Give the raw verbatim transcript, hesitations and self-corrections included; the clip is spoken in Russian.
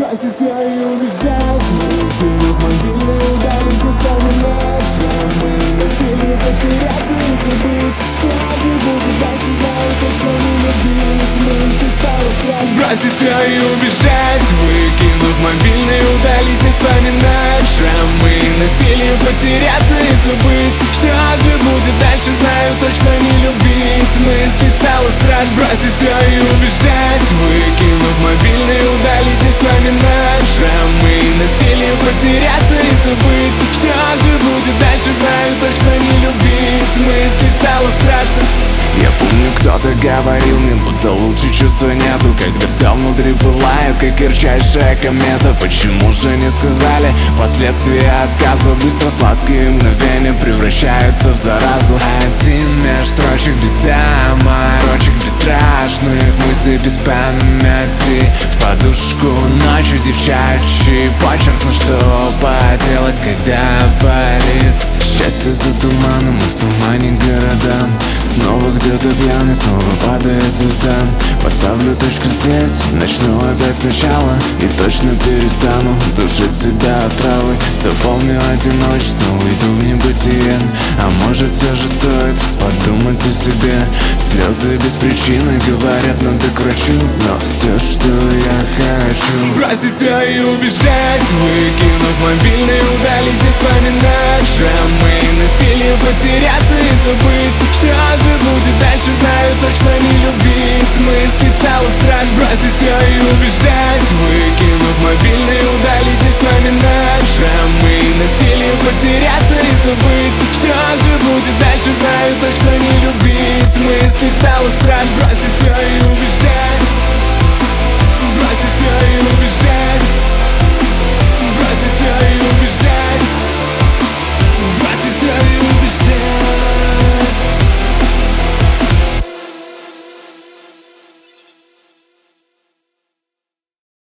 бросить все и убежать. Кинув мобильный, удалить воспоминать. Мы насилие потеряться и забыть. Что же будет дальше, знаю, точно не любить. Мыслить стало страшно. Бросить все и убежать. Выкинув мобильный, удалить, не вспоминать. Шрамы, насилие потеряться и забыть. Что же будет дальше, знаю, точно не любить. Мыслить стало страшно. Бросить все и убежать. Выкинув мобильный, удалить, не вспоминать. Шрамы, насилие потеряться и забыть. Что же будет дальше, знаю, точно не любить. Мыслить стало страшно. Я помню, кто-то говорил мне, будто лучше чувства нету, когда все внутри пылает, как ярчайшая комета. Почему же не сказали? Последствия отказа быстро, сладкие мгновения превращаются в заразу. Один меж строчек без заморочек, без страшных мыслей, без памяти. В подушку ночью девчачий почерк, ну что поделать, когда болит. Счастье за туманом, и в тумане города. Снова где-то пьяный, снова падает звезда. Поставлю точку здесь, начну опять сначала. И точно перестану душить себя отравой. Заполню одиночество, уйду в небытие. А может все же стоит подумать о себе. Слезы без причины говорят, надо к врачу. Но все, что я хочу, бросить все и убежать. Выкинув мобильный, удалить, не вспоминать. Шрамы, насилие потеряться и забыть. Что же будет дальше, знаю, точно не любить. Мыслить стало страшно. Бросить все и убежать. Выкинув мобильный, удалить, не вспоминать. Шрамы, насилие потеряться и забыть. Что же будет дальше, знаю, точно не любить. Мыслить стало страшно. Бросить